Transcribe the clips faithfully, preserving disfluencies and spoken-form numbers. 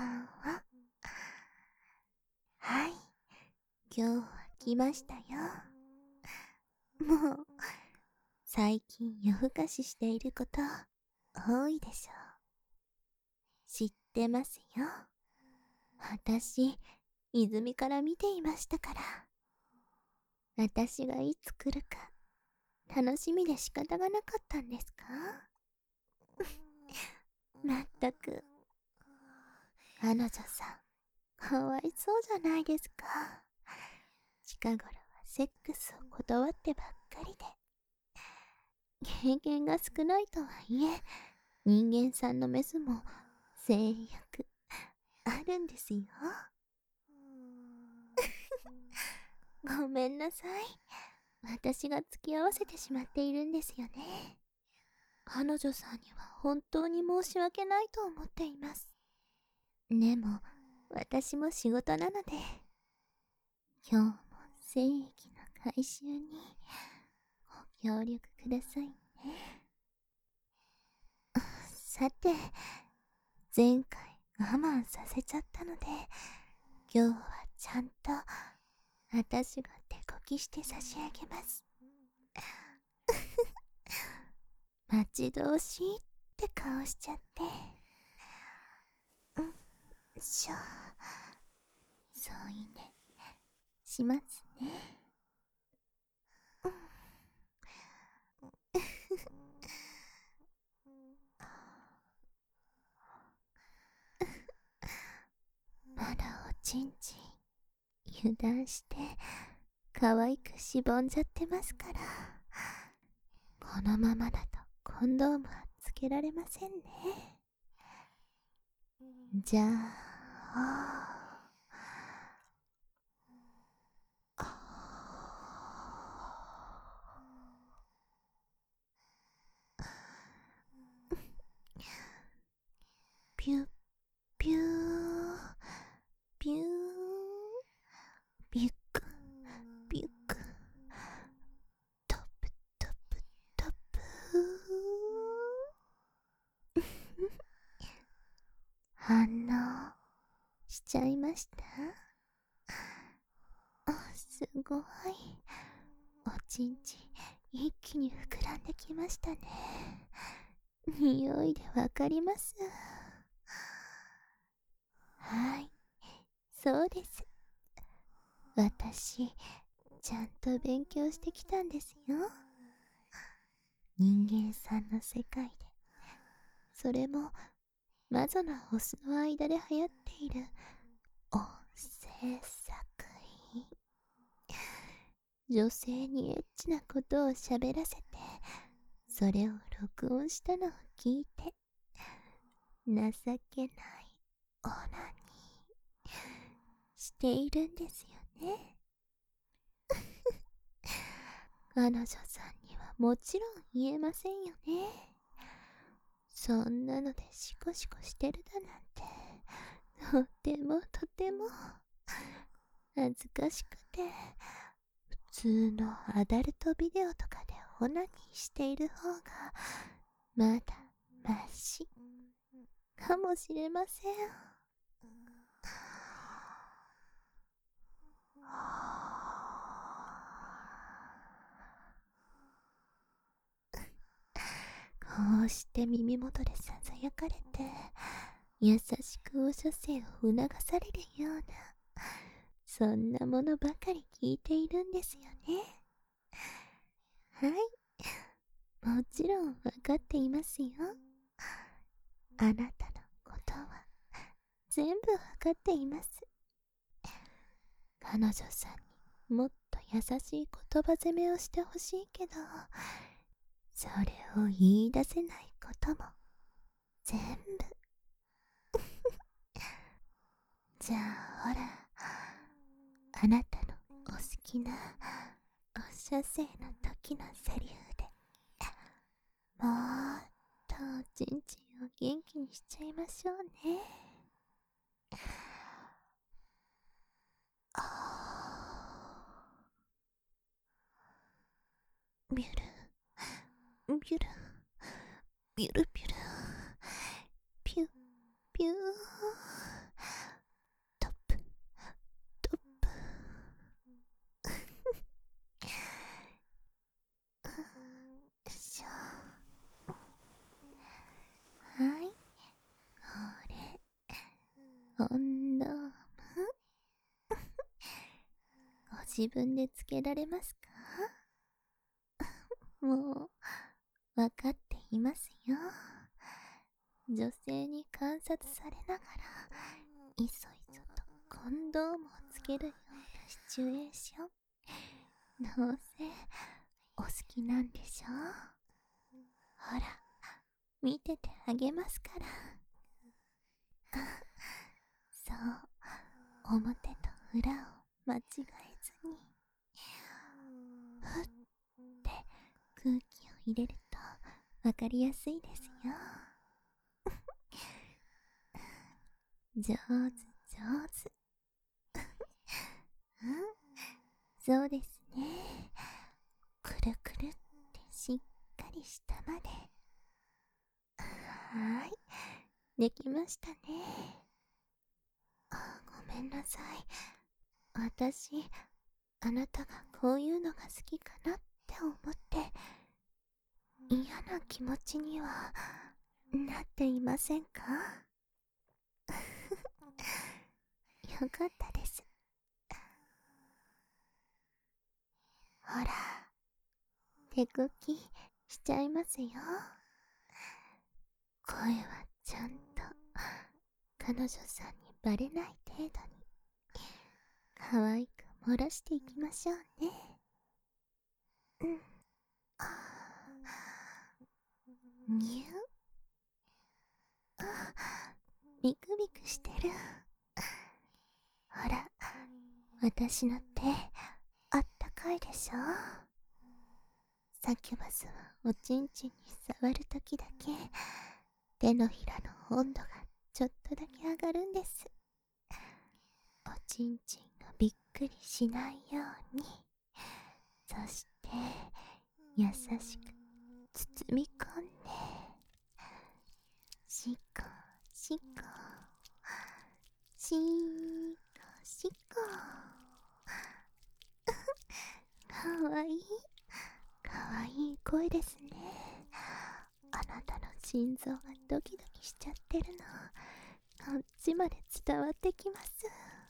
んは。はい、今日は来ましたよ。もう、最近夜更かししていること多いでしょう。知ってますよ。私、泉から見ていましたから。私がいつ来るか、楽しみで仕方がなかったんですか？まったく。彼女さん、かわいそうじゃないですか。近頃はセックスを断ってばっかりで。経験が少ないとはいえ、人間さんのメスも制約あるんですよ。ごめんなさい。私が付き合わせてしまっているんですよね。彼女さんには本当に申し訳ないと思っています。でも、私も仕事なので、今日も正義の回収にご協力くださいね。さて、前回我慢させちゃったので、今日はちゃんと私が手こきして差し上げます。待ち遠しいって顔しちゃって。うん、しょ。そういいね。しますね。うん。まだおちんちん油断して可愛くしぼんじゃってますから。このままだとコンドームはつけられませんね。じゃあ、ピュッピューピュービュックビュックトップトップトップ反応しちゃいました？あ、すごい。おちんちん一気に膨らんできましたね。匂いでわかります。はい、そうです。私、ちゃんと勉強してきたんですよ。人間さんの世界で。それも、魔女なオスの間で流行っている音声作品。女性にエッチなことを喋らせて、それを録音したのを聞いて、情けないオナニーしているんですよね。彼女さんにはもちろん言えませんよね。そんなのでシコシコしてるだなんて、とてもとても恥ずかしくて、普通のアダルトビデオとかでオナニーしている方がまだマシかもしれません。こうして耳元でささやかれて、優しくお射精を促されるような、そんなものばかり聞いているんですよね。はい、もちろんわかっていますよ。あなたのことは全部わかっています。彼女さんにもっと優しい言葉攻めをしてほしいけど、それを言い出せないことも全部。じゃあほら、あなたのお好きなお射精の時のセリフでもっとおちんちんを元気にしちゃいましょうね。ビュルビュルビュルビュルピュピュー自分でつけられますか？もう、わかっていますよ。女性に観察されながら、いそいそとコンドームをつけるようなシチュエーション。どうせ、お好きなんでしょ？ほら、見ててあげますから。そう、表と裏を間違えずに。ふって空気を入れるとわかりやすいですよ。上手上手。うん、そうですね。くるくるってしっかり下まで。はーい、できましたね。あ、ごめんなさい。私、あなたがこういうのが好きかなって思って嫌な気持ちにはなっていませんか？よかったです。ほら、手こきしちゃいますよ。声はちゃんと彼女さんにバレない程度に可愛く漏らしていきましょうね。うん。あー、にゅあ、ビクビクしてる。ほら、私の手、あったかいでしょ？サキュバスはおちんちんに触るときだけ、手のひらの温度がちょっとだけ上がるんです。おちんちんがびっくりしないように。そして、優しく包み込んで、しこしこ、しーこしこ。かわいい、かわいい声ですね。あなたの心臓がドキドキしちゃってるの、こっちまで伝わってきます。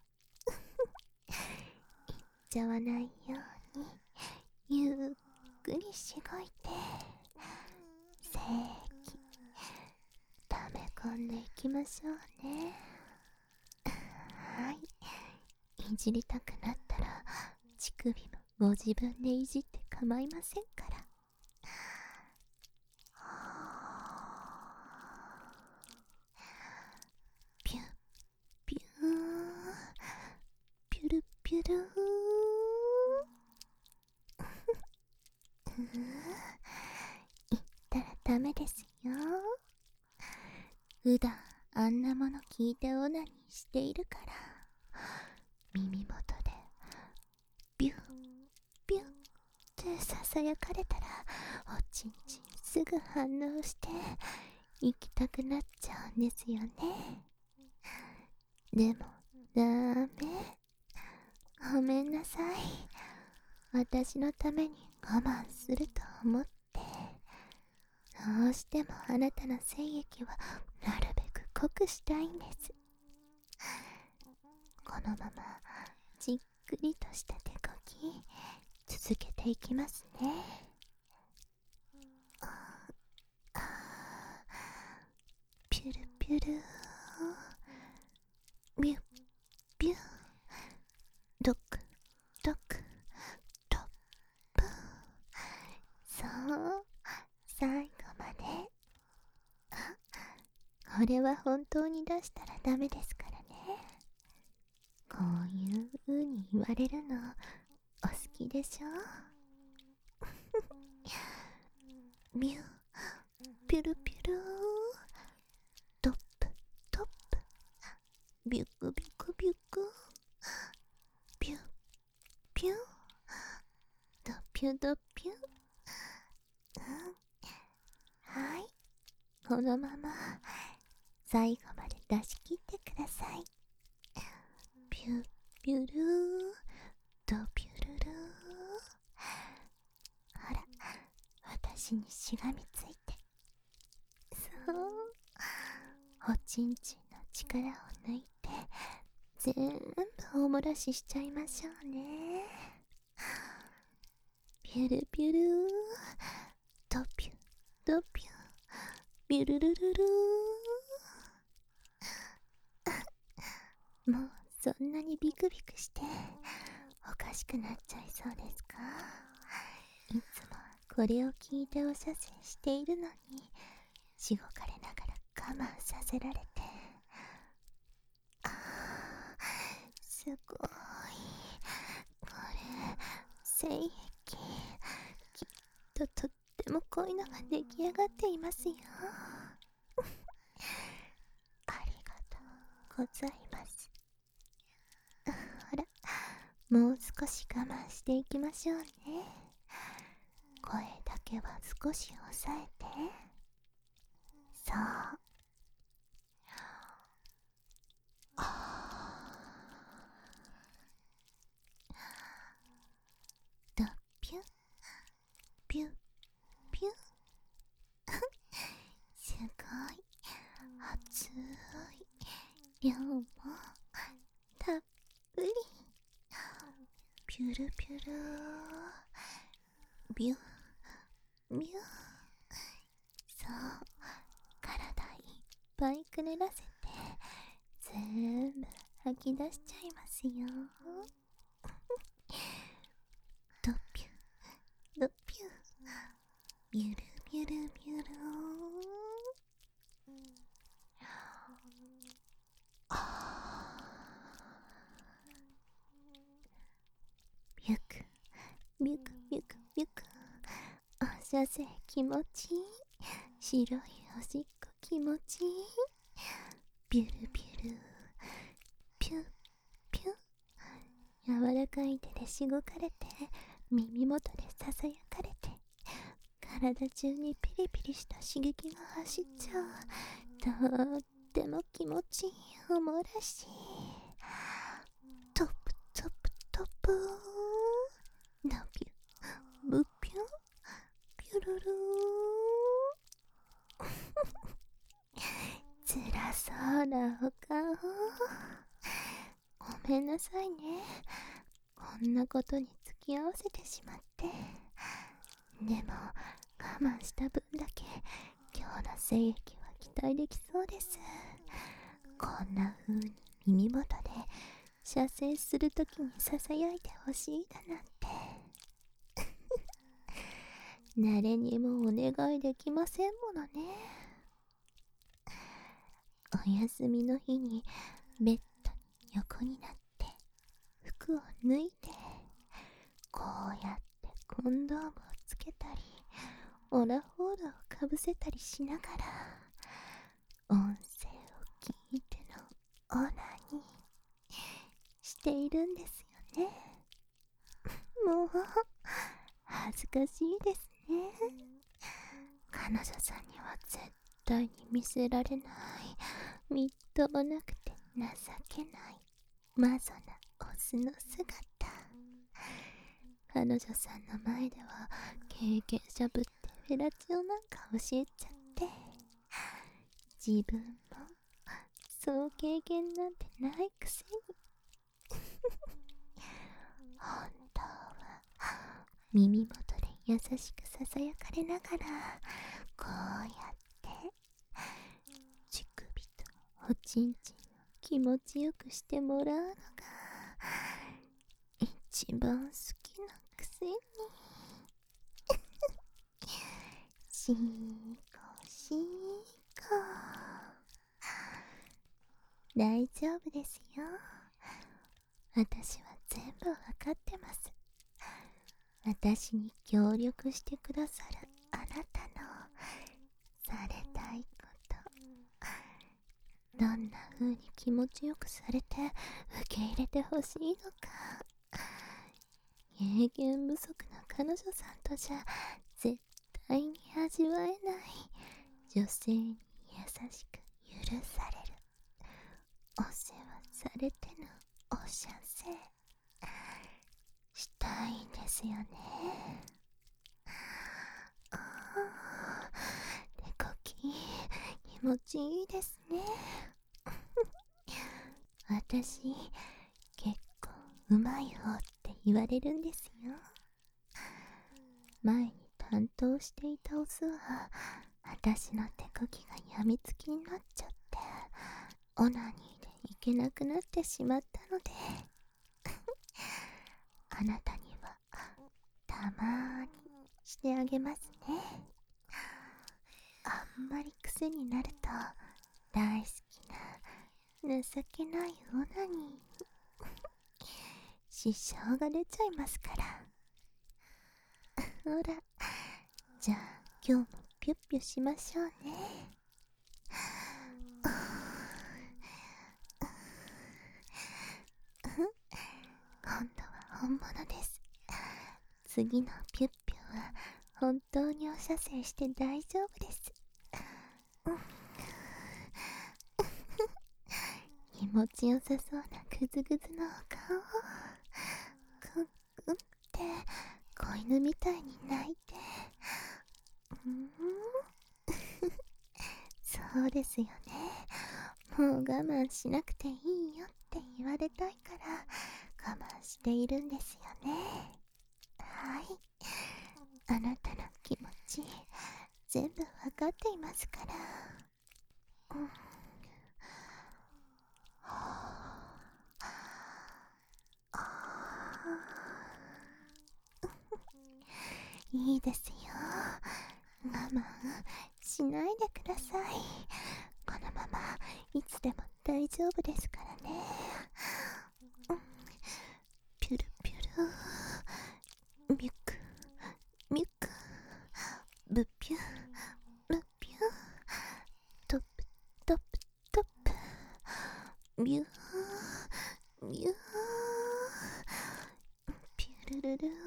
言っちゃわないように、ゆっくりしごいて、せーき、溜め込んでいきましょうね。はい。いじりたくなったら、乳首もご自分でいじって構いませんから。ピュッピュー、ピュルピュルー。言ったらダメですよ。普段あんなもの聞いてオナニーしているから、耳元でビュッビュッってささやかれたら、おちんちんすぐ反応して行きたくなっちゃうんですよね。でもダメ、ごめんなさい。私のために我慢すると思って、どうしてもあなたの精液をなるべく濃くしたいんです。このままじっくりとした手こき続けていきますね。ピュルピュル、ビュッビュッ、ドクドク、トップ。そう、最後まで。これは本当に出したらダメですからね。こういう風に言われるのお好きでしょ？ミュピュルピュル、トップトップ、ビュクビュクビュク、ピュピュドピュドピュ。うん、はい、このまま最後まで出し切ってください。ピュピュルー、ドピュルルー。ほら、私にしがみついて。そう、おちんちんの力を抜いて全部おもらししちゃいましょうね。 ピュルピュルー、ドピュドピュ、ピュルルルルー。もうそんなにビクビクしておかしくなっちゃいそうですか？いつもこれを聞いてお射精しているのにしごかれながら我慢させられて、あー、すごい、これ精液、きっととっても濃いのが出来上がっていますよ。ありがとうございます。ほら、もう少し我慢していきましょうね。声だけは少し抑えて。そう。ドピュピュピュすごい熱い量もたっぷり。ピュルピュルビュビュ。そう、体いっぱいくねらせて全部吐き出しちゃいますよ。ドピュドピュ、ビュルビュルビュル。ビュクビュクビュクビュク。お射精気持ちいい。白いおしっこ気持ちいい。ビュルビュルピュピュ。柔らかい手でしごかれて、耳元でささやかれて、体中にピリピリした刺激が走っちゃう。とっても気持ちいいおもらし。トップトップトップー。ナピュブピュピュルルー。つらそうなお顔。ごめんなさいね、こんなことに付き合わせてしまって。でも我慢した分だけ今日の精液は期待できそうです。こんな風に耳元で射精するときにささやいてほしいだなんて誰にもお願いできませんものね。お休みの日にベッドに横になって服を脱いで、こうやってコンドームをつけたりオラホールをかぶせたりしながら音声を聞いてのオナニーしているんですよね。もう恥ずかしいですね。彼女さんには絶対に見せられない、みっともなくて情けないマゾなオスの姿。彼女さんの前では経験者ぶってフェラチオなんか教えちゃって、自分もそう経験なんてないくせに本当は耳元で優しくささやかれながらこうやって乳首とおちんちんを気持ちよくしてもらうのが一番好きなくせにしーこしーこ。大丈夫ですよ、私は全部わかってます。私に協力してくださるあなたのされたいこと、どんな風に気持ちよくされて受け入れてほしいのか、経験不足の彼女さんとじゃ絶対に味わえない女性に優しく許されるお世話されてのお射精したいんですよね。あー、手こき気持ちいいですね私結構うまい方って言われるんですよ。 前に担当していたオスは私の手こきがやみつきになっちゃってオナニーでいけなくなってしまったのであなたにはたまーにしてあげますね。あんまり癖になると大好きな情けないオナニーに支障が出ちゃいますから。ほら、じゃあ今日もピュッピュしましょうね。今度は本物です。次のピュッピュは本当にお射精して大丈夫です。気持ちよさそうなグズグズのお顔をクンクンって子犬みたいに泣いて、うん、そうですよね。もう我慢しなくていいよって言われたいから我慢しているんですよね。はい、あなたの気持ち全部わかっていますから。うん、いいですよ。我慢しないでください。このままいつでも大丈夫ですからね。うん、ピュルピュル、ミュクミュク、ブピュブピュ、トップトップトップ、ビュービュー、ピュルルルー。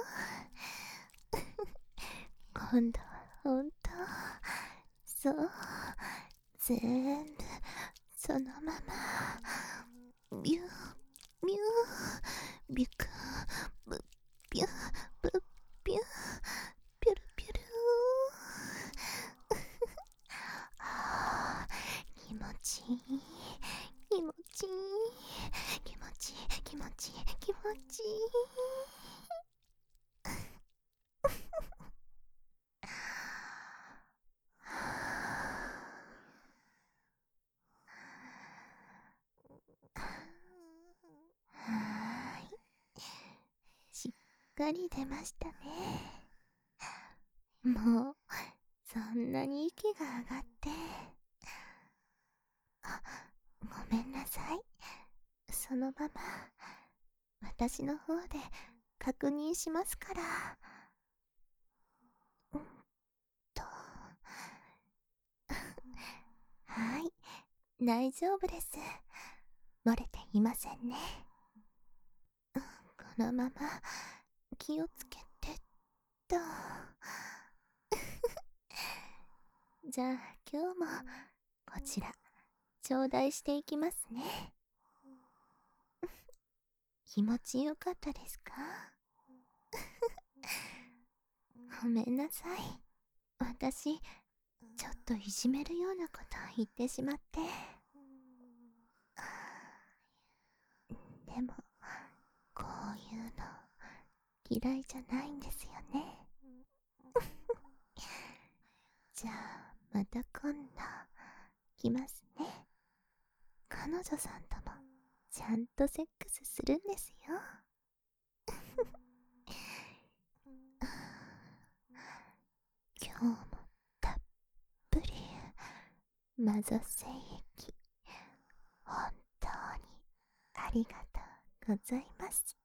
今度はほんと、そう、全部そのままビュービュー、ビュクブビューブビュー、ピュルピュルー。あー、気持ちいい気持ちいい気持ちいい気持ちいい気持ちいい。はーい、しっかり出ましたね。もうそんなに息が上がって、あ、ごめんなさい。そのまま私の方で確認しますから。うんとはい、大丈夫です。漏れていませんね。このまま気をつけてっと。じゃあ今日もこちら頂戴していきますね。気持ちよかったですか？ごめんなさい。私、ちょっといじめるようなことを言ってしまって。でも、こういうの嫌いじゃないんですよね。じゃあ、また今度、来ますね。彼女さんとも、ちゃんとセックスするんですよ。今日もたっぷりマゾ精液本当にありがとうございます。